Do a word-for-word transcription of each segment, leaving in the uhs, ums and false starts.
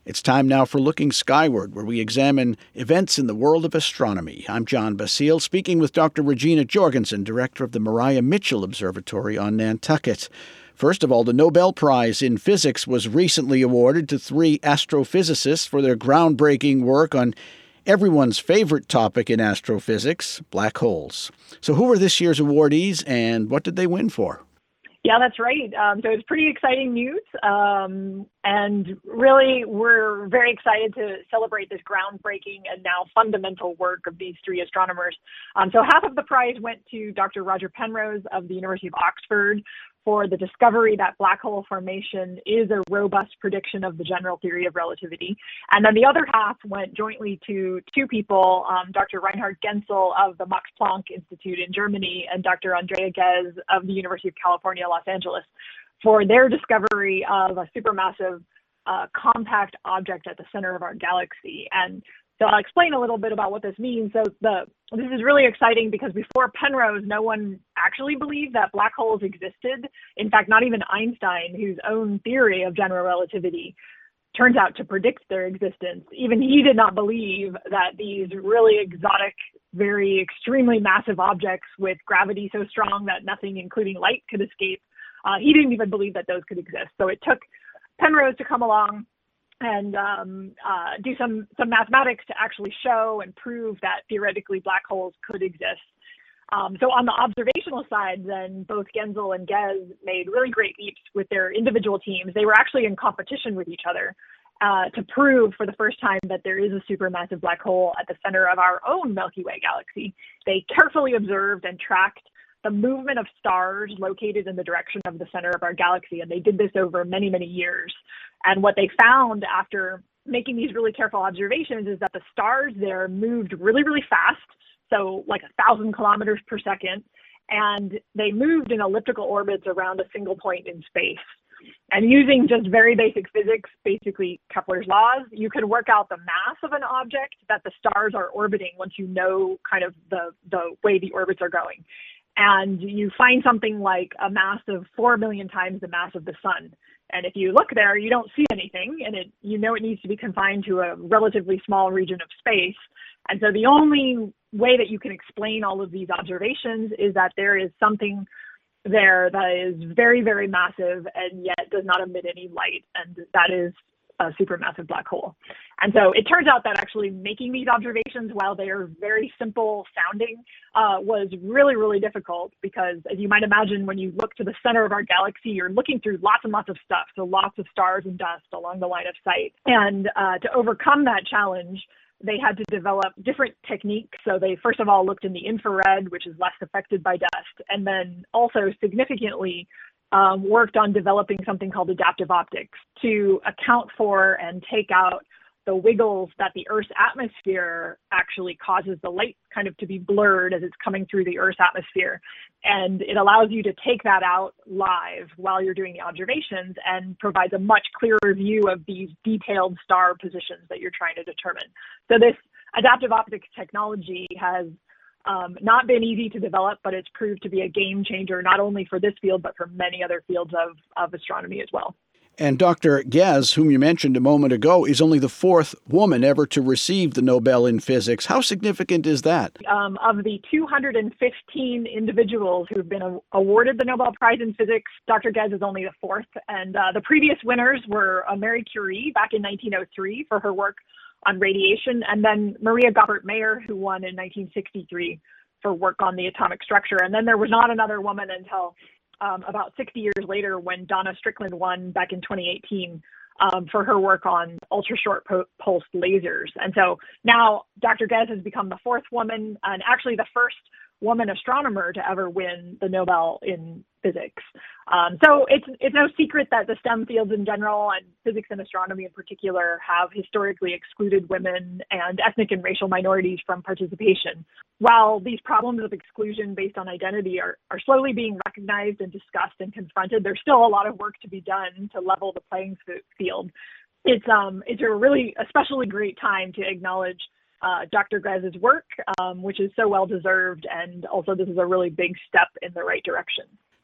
It's time now for Looking Skyward, where we examine events in the world of astronomy. I'm John Basile, speaking with Doctor Regina Jorgensen, director of the Maria Mitchell Observatory on Nantucket. First of all, the Nobel Prize in Physics was recently awarded to three astrophysicists for their groundbreaking work on everyone's favorite topic in astrophysics, black holes. So who were this year's awardees, and what did they win for? Yeah, that's right. Um, so it's pretty exciting news. Um, and really, we're very excited to celebrate this groundbreaking and now fundamental work of these three astronomers. Um, so half of the prize went to Doctor Roger Penrose of the University of Oxford for the discovery that black hole formation is a robust prediction of the general theory of relativity. And then the other half went jointly to two people, um, Doctor Reinhard Genzel of the Max Planck Institute in Germany and Doctor Andrea Ghez of the University of California, Los Angeles, for their discovery of a supermassive uh, compact object at the center of our galaxy. And so I'll explain a little bit about what this means. So the this is really exciting because before Penrose, no one actually believed that black holes existed. In fact, not even Einstein, whose own theory of general relativity turns out to predict their existence. Even he did not believe that these really exotic, very extremely massive objects with gravity so strong that nothing, including light, could escape. Uh, he didn't even believe that those could exist. So it took Penrose to come along and um, uh, do some, some mathematics to actually show and prove that theoretically black holes could exist. Um, so on the observational side, then both Genzel and Ghez made really great leaps with their individual teams. They were actually in competition with each other uh, to prove for the first time that there is a supermassive black hole at the center of our own Milky Way galaxy. They carefully observed and tracked the movement of stars located in the direction of the center of our galaxy. And they did this over many, many years. And what they found after making these really careful observations is that the stars there moved really, really fast. So like a thousand kilometers per second. And they moved in elliptical orbits around a single point in space. And using just very basic physics, basically Kepler's laws, you can work out the mass of an object that the stars are orbiting once you know kind of the, the way the orbits are going. And you find something like a mass of four million times the mass of the sun. And if you look there, you don't see anything, and it, you know it needs to be confined to a relatively small region of space. And so the only way that you can explain all of these observations is that there is something there that is very, very massive and yet does not emit any light, and that is a supermassive black hole. And so it turns out that actually making these observations, while they are very simple sounding, uh, was really, really difficult because, as you might imagine, when you look to the center of our galaxy, you're looking through lots and lots of stuff, so lots of stars and dust along the line of sight. And uh, to overcome that challenge, they had to develop different techniques. So they first of all looked in the infrared, which is less affected by dust, and then also significantly Um, worked on developing something called adaptive optics to account for and take out the wiggles that the Earth's atmosphere actually causes the light kind of to be blurred as it's coming through the Earth's atmosphere. And it allows you to take that out live while you're doing the observations and provides a much clearer view of these detailed star positions that you're trying to determine. So this adaptive optics technology has Um, not been easy to develop, but it's proved to be a game changer, not only for this field, but for many other fields of, of astronomy as well. And Doctor Ghez, whom you mentioned a moment ago, is only the fourth woman ever to receive the Nobel in Physics. How significant is that? Um, of the two hundred fifteen individuals who have been a- awarded the Nobel Prize in Physics, Doctor Ghez is only the fourth. And uh, the previous winners were uh, Marie Curie back in nineteen oh three for her work on radiation, and then Maria Goeppert-Mayer, who won in nineteen sixty-three for work on the atomic structure. And then there was not another woman until um, about sixty years later when Donna Strickland won back in twenty eighteen um, for her work on ultra-short po- pulsed lasers. And so now Doctor Ghez has become the fourth woman and actually the first woman astronomer to ever win the Nobel in physics. Um, so it's it's no secret that the STEM fields in general and physics and astronomy in particular have historically excluded women and ethnic and racial minorities from participation. While these problems of exclusion based on identity are, are slowly being recognized and discussed and confronted, there's still a lot of work to be done to level the playing field. It's um it's a really especially great time to acknowledge Uh, Doctor Gez's work, um, which is so well deserved, and also this is a really big step in the right direction.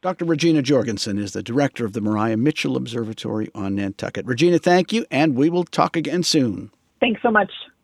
Doctor Regina Jorgensen is the director of the Maria Mitchell Observatory on Nantucket. Regina, thank you, and we will talk again soon. Thanks so much.